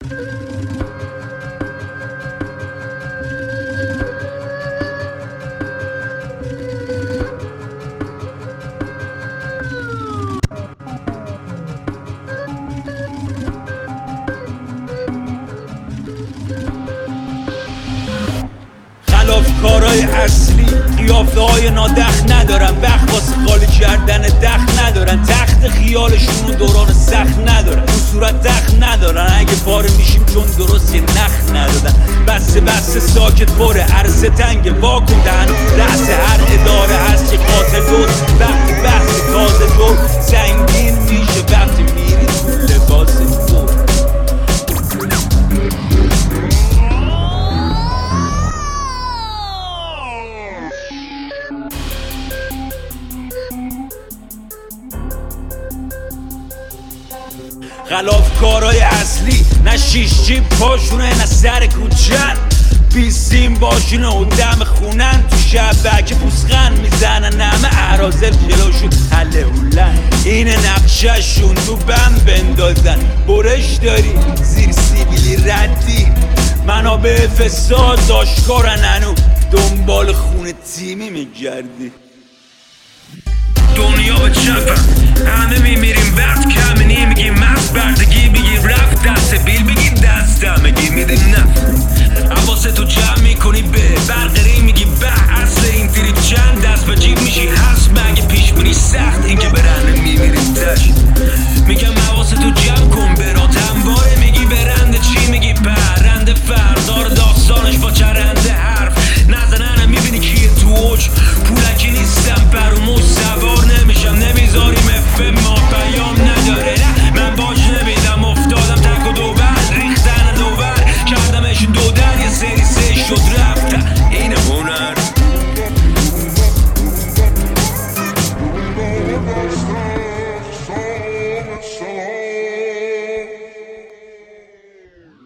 کارای اصلی قیافه های نادخ ندارن، وقت واسه خالی کردن دخ ندارن، تخت خیالشون دوران سخت ندارن، تو صورت دخ ندارن، اگه پاره میشیم چون درست یه نخ ندادن. بسته ساکت پره عرصه تنگه، واکن دهن رأس هر اداره هست که قاتل دوست. وقتی بحث تازه دور سنگین میشه وقتی میری تو لباس دور. خلاف کارای اصلی نه شیش جیب پاشونه نه سر کوچن، بیسیم باشونه و دم خونن، تو شبکه پوسخند میزنن همه اعرازل جلوشون حله هولن. اینه نقشهشون تو بند بندازن، برش داری زیر سیبیلی ردی، منابع فساد آشکارن هنو دنبال خون تیمی میگردی. دنیا به چپم همه میمیریم وقت کم نمیگیم مست بردگی بگیر رفت دست